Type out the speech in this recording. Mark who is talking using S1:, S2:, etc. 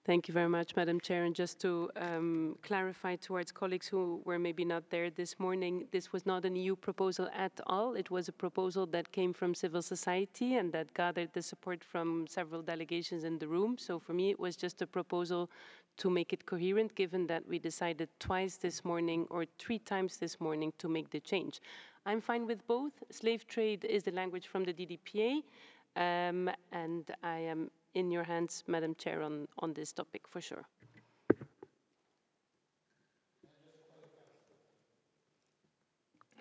S1: Thank you very much, Madam Chair. And just to clarify towards colleagues who were maybe not there this morning, this was not an EU proposal at all. It was a proposal that came from civil society and that gathered the support from several delegations in the room. So for me, it was just a proposal to make it coherent, given that we decided twice this morning or 3 times this morning to make the change. I'm fine with both. Slave trade is the language from the DDPA. And I am in your hands, Madam Chair, on this topic for sure.